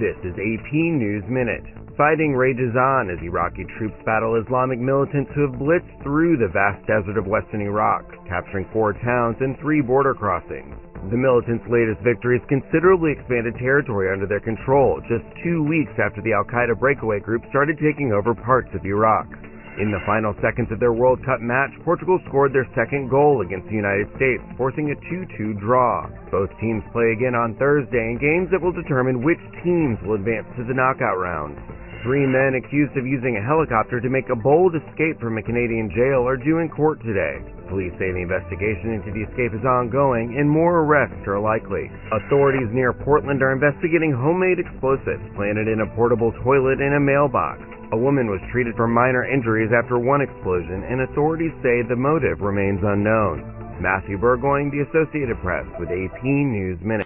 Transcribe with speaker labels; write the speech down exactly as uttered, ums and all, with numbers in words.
Speaker 1: This is A P News Minute. Fighting rages on as Iraqi troops battle Islamic militants who have blitzed through the vast desert of western Iraq, capturing four towns and three border crossings. The militants' latest victory has considerably expanded territory under their control, just two weeks after the Al-Qaeda breakaway group started taking over parts of Iraq. In the final seconds of their World Cup match, Portugal scored their second goal against the United States, forcing a two two draw. Both teams play again on Thursday in games that will determine which teams will advance to the knockout round. Three men accused of using a helicopter to make a bold escape from a Canadian jail are due in court today. Police say the investigation into the escape is ongoing and more arrests are likely. Authorities near Portland are investigating homemade explosives planted in a portable toilet in a mailbox. A woman was treated for minor injuries after one explosion, and authorities say the motive remains unknown. Matthew Burgoyne, The Associated Press, with A P News Minute.